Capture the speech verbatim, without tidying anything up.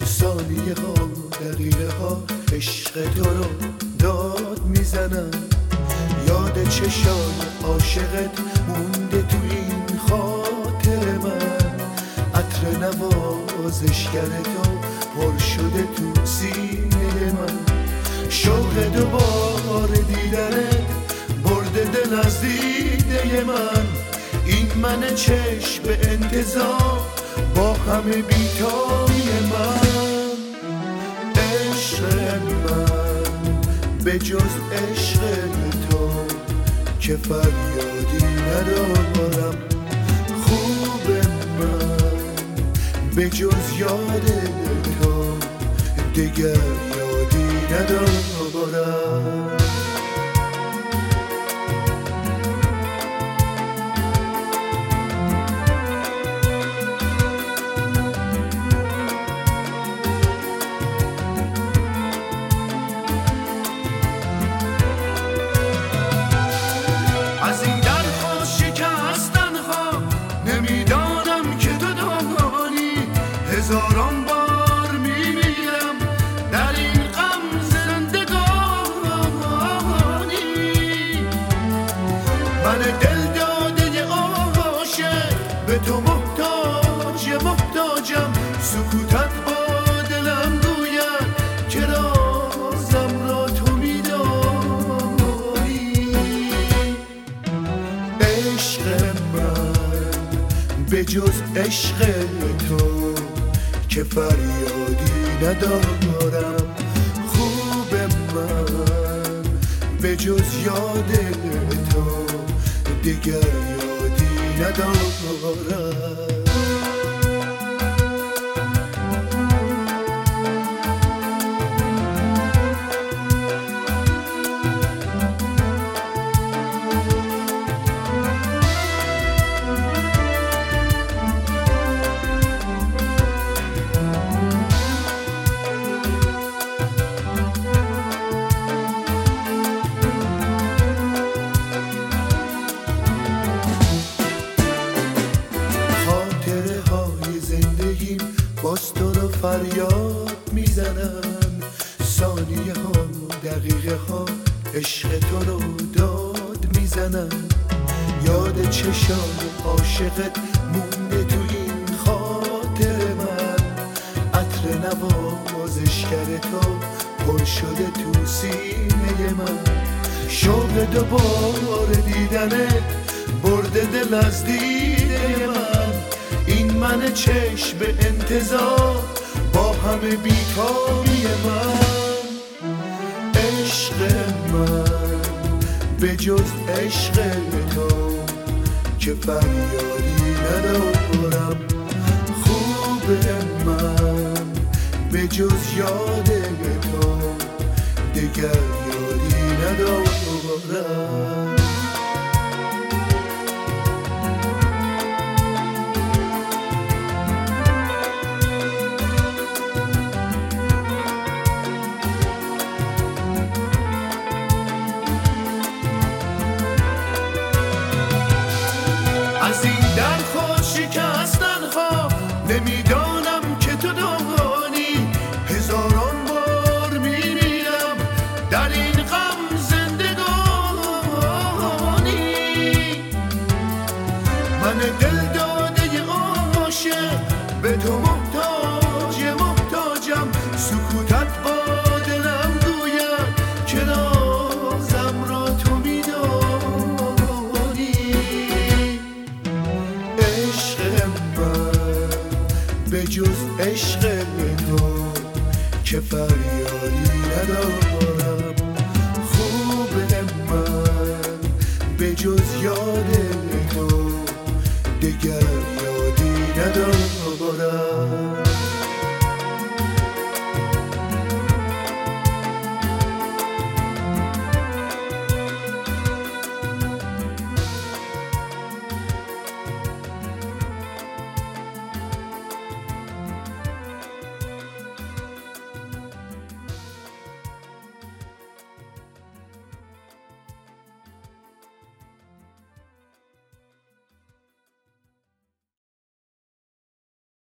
ثانیه ها دقیقه ها عشق تو رو داد میزنم. یاد چشای عاشقت مونده تو این خاطر من. عطر نوازشگر تو پر شده تو سینه من. شوق دوباره دیدنت برده دل از دیده من. این من چشم به انتظار با همه بیتایی من. عشق من به جز عشق تو که فریادی ندارم. خوب من به جز یاد تو دیگر یادی ندارم. از این درخواست شکستن ها نمیدانم که تو دانی. هزاران بار میمیرم در این غم زندگانی. من دل داده عاشق به تو محتاج محتاجم. سکوتت با دلم گوید که رازم را تو میدانی. به جز عشق تو که فریادی ندارم. خوب من به جز یاد تو دیگر یادی ندارم. باز تو رو فریاد میزنم. ثانیه ها دقیقه ها عشق تو رو داد میزنم. یاد چشای عاشقت مونده تو این خاطر من. عطر نوازشگر تو پر شده تو سینه من. شوق دوباره دیدنت برده دل از دیده من. این من چشم به انتظار با همه بیکاری من. عشق من به جز عشق تو که فریادی ندارم. خوب من به جز یاد تو دیگر یادی ندارم. از این درخواست شکستن ها نمیدانم که تو دانی. هزاران بار میمیرم در این غم زندگانی. من دل داده عاشق به تو محتاج محتاجم. سکوتت با دلم گوید که رازم را تو میدانی. به جز عشق تو که فریادی ندارم. خوب من به جز یاد تو دیگر یادی ندارم.